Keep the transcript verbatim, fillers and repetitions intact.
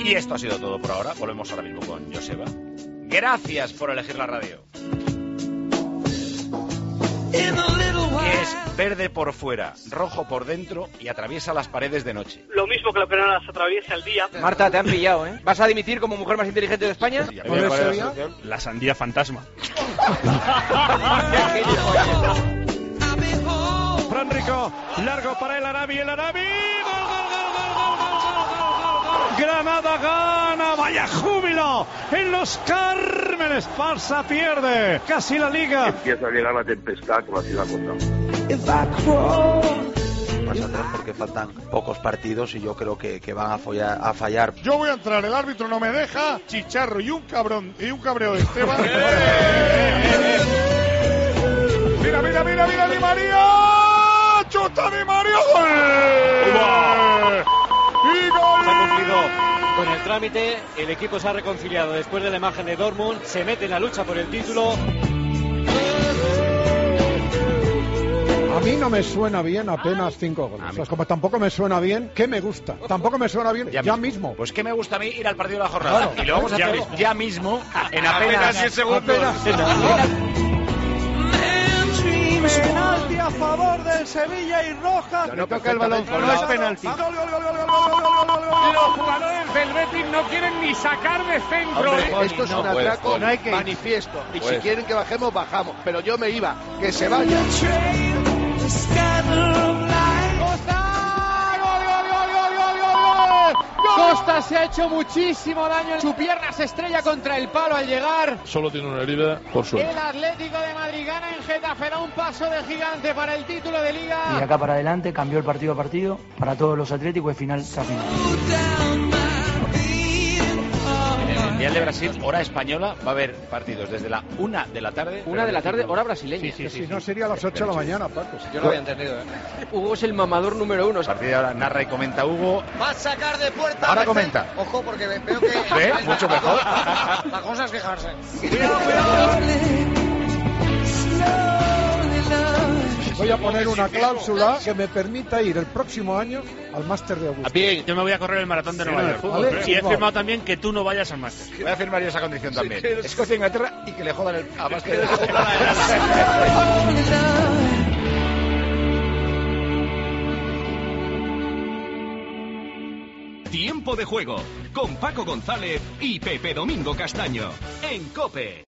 Y esto ha sido todo por ahora. Volvemos ahora mismo con Joseba. Gracias por elegir la radio. Que es verde por fuera, rojo por dentro y atraviesa las paredes de noche. Lo mismo que lo que no las atraviesa el día. Marta, te han pillado, ¿eh? ¿Vas a dimitir como mujer más inteligente de España? ¿Cuál es la, la sandía fantasma. Fran Rico, largo para el Arabi, el Arabi. ¡Gol, gol, gol, gol, gol, gol, gol, gol! Granada gana, vaya júbilo en los Cármenes. Barça pierde, casi la liga. Empieza a llegar la tempestad, como así la contado. Más atrás porque faltan pocos partidos y yo creo que, que van a, follar, a fallar. Yo voy a entrar, el árbitro no me deja. Chicharro y un cabrón y un cabreo de Esteban. Mira, mira, mira, mira, Di María. Chuta Di María. ¡Gol! ¡Y gol! Se ha cumplido con el trámite. El equipo se ha reconciliado después de la imagen de Dortmund. Se mete en la lucha por el título. A mí no me suena bien apenas cinco goles. O sea, como tampoco me suena bien, ¿qué me gusta? Tampoco me suena bien ya, ya mismo. mismo. Pues que me gusta a mí ir al partido de la jornada. Claro. Y lo vamos a Ya hacer mismo. ya mismo, en apenas diez segundos. Penalti a favor del Sevilla y roja. No toca el balón, no es penalti. Gol, gol, gol, gol, gol, gol, gol, gol, gol. Los jugadores del Betis no quieren ni sacar de centro. Hombre, Esto es no un puedes, atraco Poli. no hay que manifiesto. Y Pues. si quieren que bajemos, bajamos. Pero yo me iba. Que se vaya. Costa se ha hecho muchísimo daño. Su pierna se estrella contra el palo al llegar. Solo tiene una herida por suerte. El Atlético de Madrid gana en Getafe, da un paso de gigante para el título de Liga. Y de acá para adelante cambió el partido a partido para todos los atléticos y final tras final. En el Mundial de Brasil, hora española, va a haber partidos desde la una de la tarde. Una de la tarde, hora brasileña. Sí, sí, sí, Si sí. no sería a las ocho de la mañana, Paco. Yo lo había entendido, ¿eh? Hugo es el mamador número uno. A partir de ahora narra y comenta Hugo. Va a sacar de puerta. Ahora comenta. Ojo, porque veo que. ¿Ve? Mucho mejor. La cosa es quejarse. Voy a poner una cláusula que me permita ir el próximo año al Máster de Augusta. Bien, yo me voy a correr el maratón de Sí, Nueva no, York. fútbol, Y he fútbol. firmado también que tú no vayas al máster. Voy a firmar yo esa condición también. Escocia e Inglaterra y que le jodan el. A más que Tiempo de juego con Paco González y Pepe Domingo Castaño en COPE.